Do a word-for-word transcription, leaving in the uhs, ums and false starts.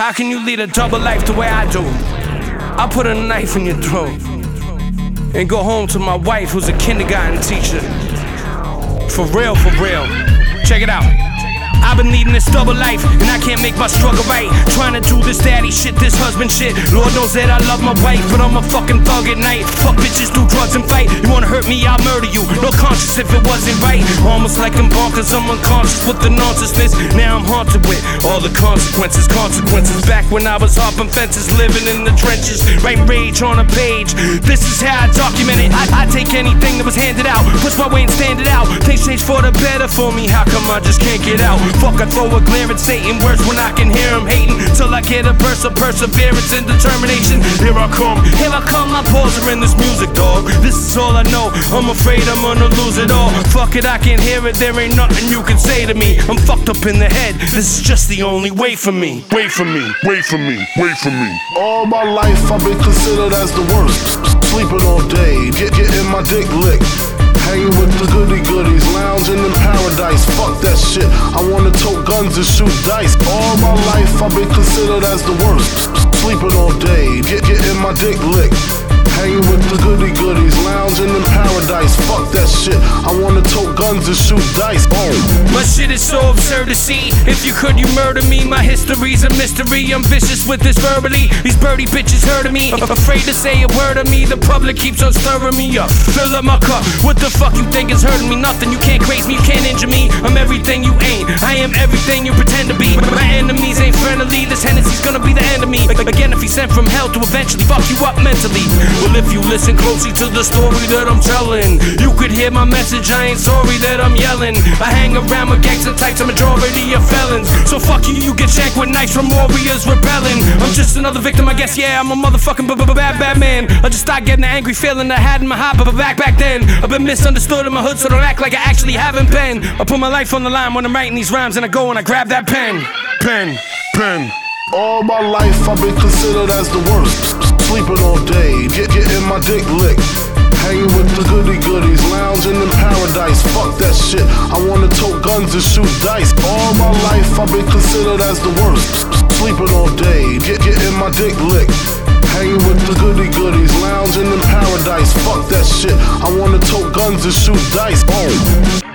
How can you lead a double life the way I do? I'll put a knife in your throat and go home to my wife who's a kindergarten teacher. For real, for real. Check it out. I've been leading this double life, and I can't make my struggle right. Trying to do this daddy shit, this husband shit. Lord knows that I love my wife, but I'm a fucking thug at night. Fuck bitches, do drugs and fight. You wanna hurt me, I'll murder you. No conscience if it wasn't right. Almost like I'm bonkers, I'm unconscious with the nonsense. Now I'm haunted with all the consequences, consequences. Back when I was hopping fences, living in the trenches, writing rage on a page. This is how I document it. I, I take anything that was handed out, push my way and stand it out. Things change for the better for me, how come I just can't get out? Fuck, I throw a glare at Satan, worse when I can hear him hating. Till I get a burst of perseverance and determination. Here I come, here I come, my paws are in this music, dog. This is all I know, I'm afraid I'm gonna lose it all. Fuck it, I can hear it, there ain't nothing you can say to me. I'm fucked up in the head, this is just the only way for me. Wait for me, wait for me, wait for me. All my life I've been considered as the worst. Sleeping all day, get, getting my dick licked. Hanging with the goody goodies, lounging in paradise. Fuck that shit, I wanna tote guns and shoot dice. All my life I've been considered as the worst. Sleeping all day, get, getting my dick licked. Hanging with the goody goodies, lounging in paradise. Fuck that shit, I wanna tote guns and shoot dice. Oh. My shit is so absurd to see. If you could, you murder me. My history's a mystery. I'm vicious with this verbally. These birdie bitches heard of me. Afraid to say a word of me. The public keeps on stirring me up. Fill up my cup. What the fuck you think is hurting me? Nothing. You can't craze me. You can't injure me. I'm everything you ain't. I am everything you pretend to be. My enemies ain't friendly. This Hennessy's gonna be the end of me. Again, if he's sent from hell to eventually fuck you up mentally. Well, if you listen closely to the story that I'm telling, you could hear my message. I ain't sorry that I'm yelling. I hang around with gangster types, a majority of felons. So fuck you, you get shanked with knives from warriors rebelling. I'm just another victim, I guess, yeah, I'm a motherfucking b-b-bad bad man. I just started getting the angry feeling I had in my heart, but back back then. I've been misunderstood in my hood, so don't act like I actually haven't been. I put my life on the line when I'm writing these rhymes, and I go and I grab that pen. Pen, pen. All my life I've been considered as the worst. Sleeping all day, get, getting my dick licked. Hanging with the goody goodies, lounging in paradise. Fuck that shit, I wanna tote guns and shoot dice. All my life I've been considered as the worst. Sleeping all day, get, getting my dick licked. Hanging with the goody goodies, lounging in paradise. Fuck that shit, I wanna tote guns and shoot dice. Oh.